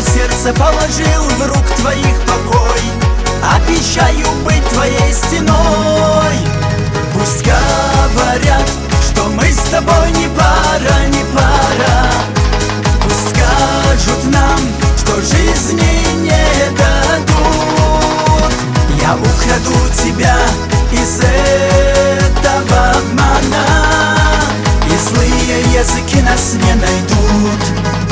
сердце положил в рук твоих покой. Обещаю быть твоей стеной. Пусть говорят, что мы с тобой не пара, не пара. Пусть скажут нам, что жизни не дадут. Я украду тебя из этого обмана, и злые языки нас не найдут.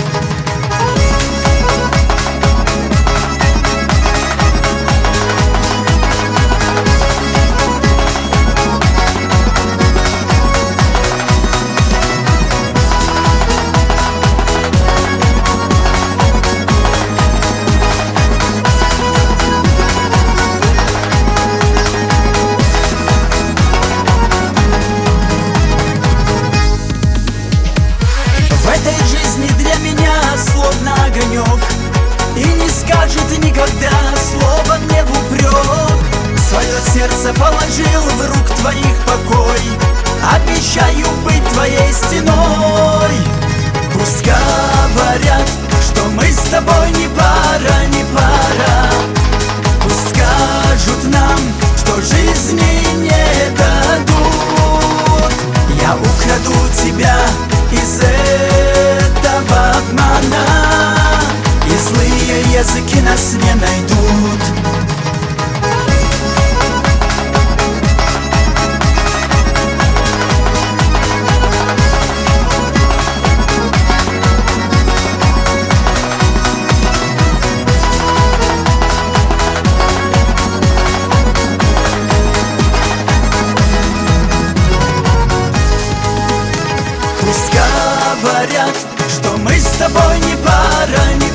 В этой жизни для меня словно огонек, и не скажет никогда слова мне в упрек. Свое сердце положил в рук твоих покой. Обещаю быть твоей стеной. Пусть говорят, что мы с тобой не пара, не пара. Пусть скажут нам, что жизни не дадут. Я украду тебя из этого обмана, и злые языки нас не найдут. Пусть говорят, что мы с тобой не пара, не